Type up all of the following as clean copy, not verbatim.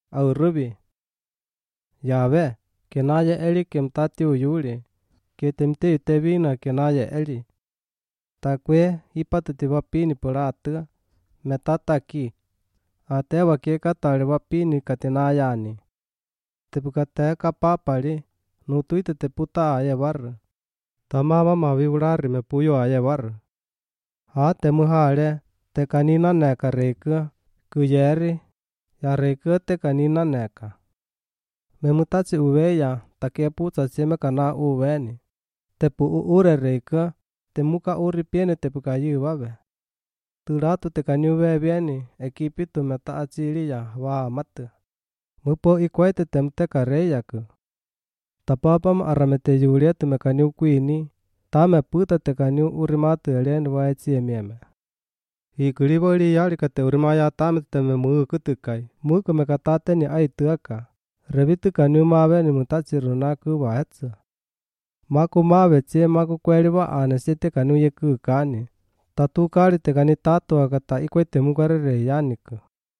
au rubi. Yahweh, kenaya eli kemtati uyuli, ketemte utevina kenaya eli. Takwe ipatati wapini pulatua, metataki. Atewa kekatale wapini katinayani. Tepukateka papali, nutuite teputa ayewar. Tamama maviulari me puyo ayewar. Temuhale, te kanina neka reka, kuyeri, ya reka te kanina neka. Memutaci uweya, takepuca seme kana uweni. Tepu ure reka, temuka uri piene tepukayu wawe. Turatu te kanyuwe bieni, ekipitu meta aciliya wa mate. Mupo ikuete temte kareyaku. Tapapam aramete yulia te mekanyu kuini, tame puta te kanyu urimatu elieni wa eciemieme. Hikulibo li yali kate urimaya tame te me kutukai, muku mekatate ni aituaka. Revitu kanyu mawe ni mutaci runaku wa etsa. Maku mawe cie maku kweliwa anesite kanyu yeku kani. Tatu kali te kani tatu akata ikuete mukarere yaniku.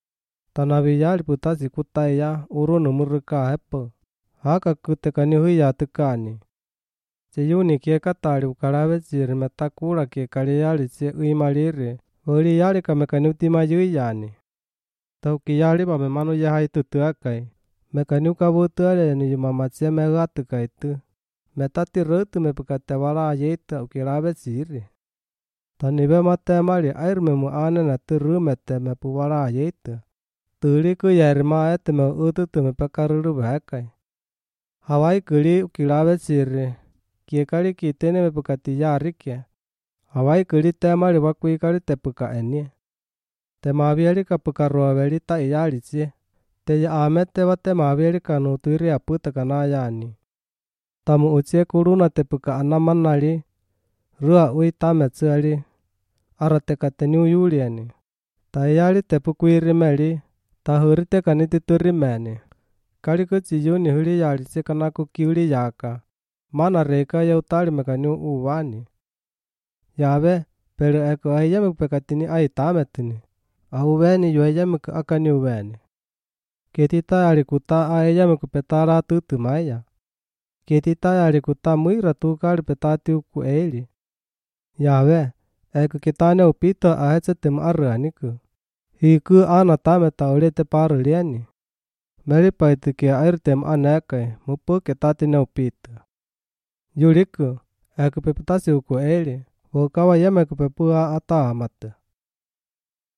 Tanawi yali putaci kutaya urunu muruka hepo. Haka kute kani huya tukani. Ciyuni kie katali ukalawe ciri metakura kie kali yali cie uimaliri. Uli yali kamekani utima yuyani. Tauki yali ba memanu yahai tutuakai. Mekani ukabutuale ni yumamacia megatuka itu. Metati rotu mepukate wala yeita ukilawe ciri. Tanibe mate mali air memu ane na turumete mepu wala yeita. Tuli ku yerma ete me ututu mepekaruru bekai. Hawai kuli ukilawe ciri. Kie kali kitene mepukati yarike. Hawai kuli temali wakui kali tepuka eni. Temavieli kapukarua veli ta iyali cie. Te amete wa temavieli kanutuiri aputa kanayani. Tamu ucie kuruna tepuka anamanali. Rua ui tametsuali. Arateka teniu yuliani. Ta iyali tepukuiri meli. Tahurite kanitituri meni. Kaliko ciyuni huli yali cie kanaku kiuli yaka. Mana reka ya utali mekanyu uwani. Yawe, pero eko ahiyame pekatini ai tametini. Ahuweni yuayame ke akani uweni. Ketita alikuta ahiyame kupetara tutu maya. Ketita alikuta muira tukali petati uku eli. Yawe, eko kitane upita ahetse temu araniku. Hiku ana tameta ulete paru liani. Melipa itu kia air tem anekai, mupu ketati na upita. Yuliku, eko pepetasi uku eli. Wakawa yame kupepua ata amata.